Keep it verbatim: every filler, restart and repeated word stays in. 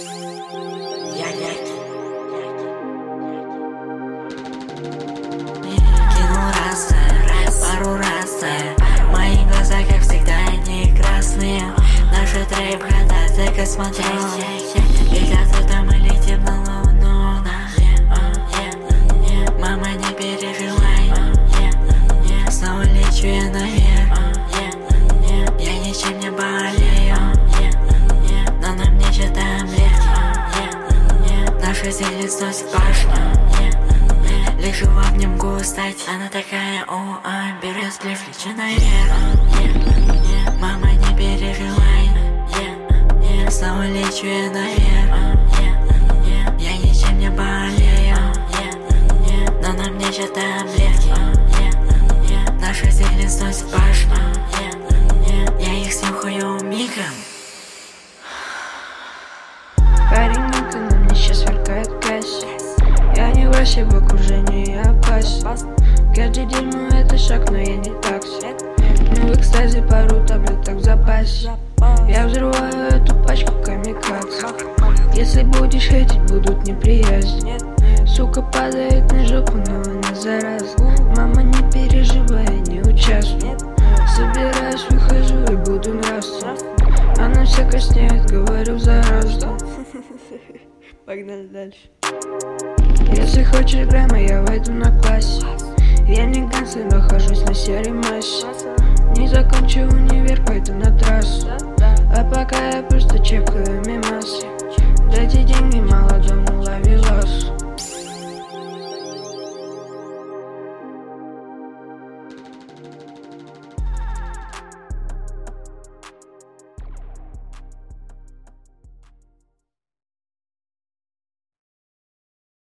Я яркий. Кинул раз, пару раз. Мои глаза, как всегда, они красные. Наши трэп-хода, ты-ка смотрел. Ведь отсюда мы летим на луну. Мама, не переживай. Снова лечу я наверх. Я ничем не болею, но нам нечего там лет. Наша зелень сносит башню. Лежу в обнимку устать. Она такая, о, а, берет сплив, лечу наверх. Мама, не переживай. Снова лечу я наверх. Я ничем не болею, но нам нечего там лет. Наша зелень сносит башню. Я их снюхаю мигом. Парень, ну-ка на мне сейчас сверкает касса. Я не в России, в окружении опасен. Каждый день мой это шаг, но я не такси. Ну в экстазе пару таблеток в запасе. Я взрываю эту пачку камикадзе. Если будешь хейтить, будут неприязни. Сука падает на жопу, но она зараза. Мама, не переживай, не участвуй. Собираюсь, выхожу и буду нравственным. Она вся краснеет, говорю, зараза. Погнали дальше. Если хочешь грамма, я войду на классе. Я не гангстер, нахожусь на серой массе. Не закончу универ, пойду на трассу. А пока я просто чекаю мимасы.